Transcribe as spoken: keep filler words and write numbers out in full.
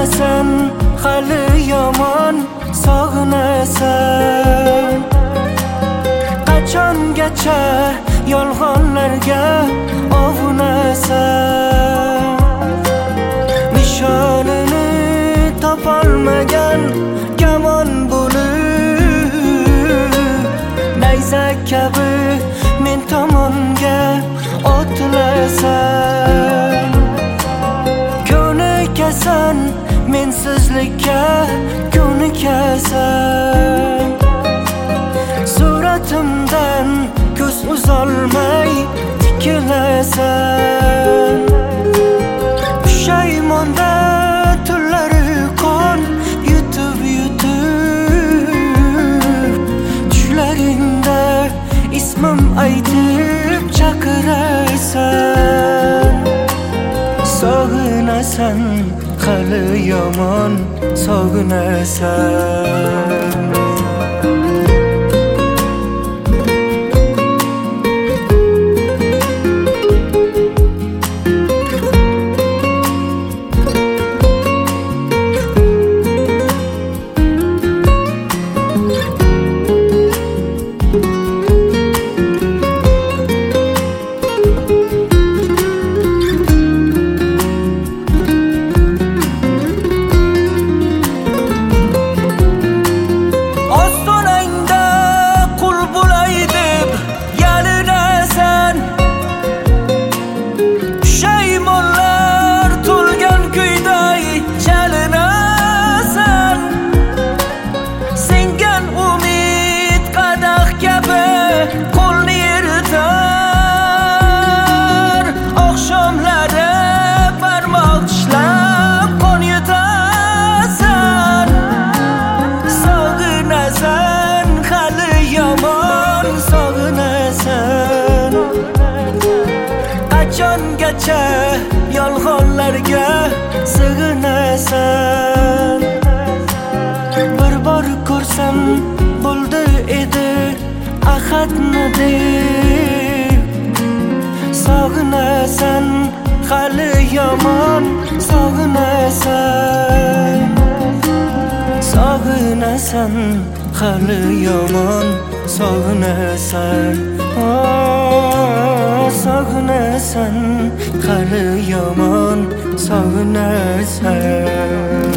sog'inasan, hali yomon sog'inasan. Qachongacha yolg'onlarga ovunasan? Nishonini topolmagan kamon bo'lib, nayzak kabi men tomonga otilasan. Ko'nikasan, mensizlikka ko'nikasan. Suratimdan ko'z uzolmay tikilasan. Pushaymonda tunlari qon yutib yutib, tushlaringda ismim aytib chaqirasan. Sog'inasan, hali yomon sog'inasan. Qachongacha yolg'onlarga sig'inasan? Bir bor ko'rsam bo'ldi edi ahadni deb. Sog'inasan, hali yomon sog'inasan. Sog'inasan, hali yomon sog'inasan. Sog'inasan, hali yomon sog'inasan.